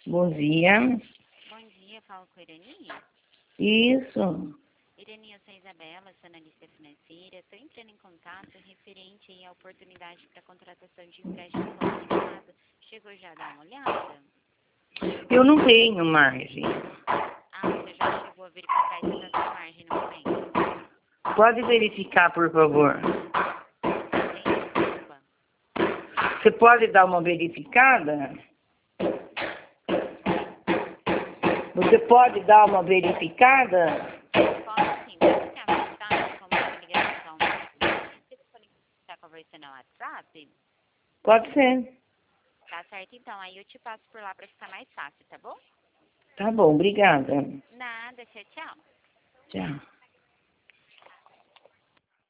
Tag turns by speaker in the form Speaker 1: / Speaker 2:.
Speaker 1: Bom dia.
Speaker 2: Bom dia, falo com a Irani.
Speaker 1: Isso.
Speaker 2: Irani, eu sou a Isabela, sou analista financeira. Estou entrando em contato referente aí à oportunidade para contratação de empréstimo qualificado. Chegou já a dar uma olhada?
Speaker 1: Eu não tenho margem.
Speaker 2: Ah, você já chegou a verificar essa da sua margem no momento?
Speaker 1: Pode verificar, por favor.
Speaker 2: Desculpa.
Speaker 1: Você pode dar uma verificada? Você pode dar uma verificada?
Speaker 2: Posso sim, pode ficar à vontade, como uma ligação atualmente. Você pode estar conversando no WhatsApp?
Speaker 1: Pode ser.
Speaker 2: Tá certo, então. Aí eu te passo por lá para ficar mais fácil, tá bom?
Speaker 1: Tá bom, obrigada.
Speaker 2: Nada, tchau, tchau.
Speaker 1: Tchau.